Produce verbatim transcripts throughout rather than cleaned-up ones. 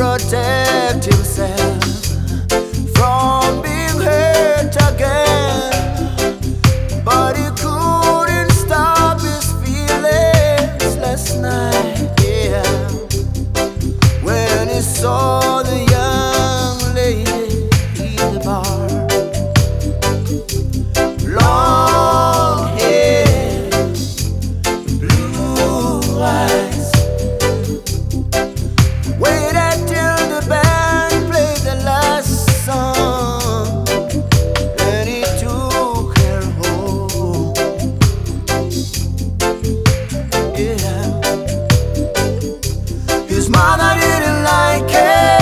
protect himself from being hurt again, but he couldn't stop his feelings last night, yeah, when he saw the young lady in the bar. Long hair, blue eyes. Waited till the band played the last song, then he took her home. Yeah. His mother didn't like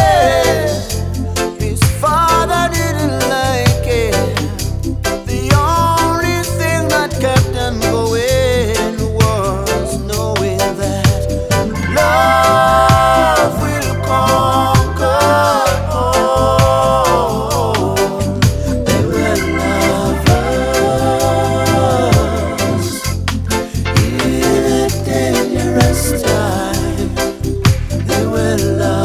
it, his father didn't like it. The only thing that kept them going was knowing that love will conquer all. They were lovers in a dangerous time. They were lovers.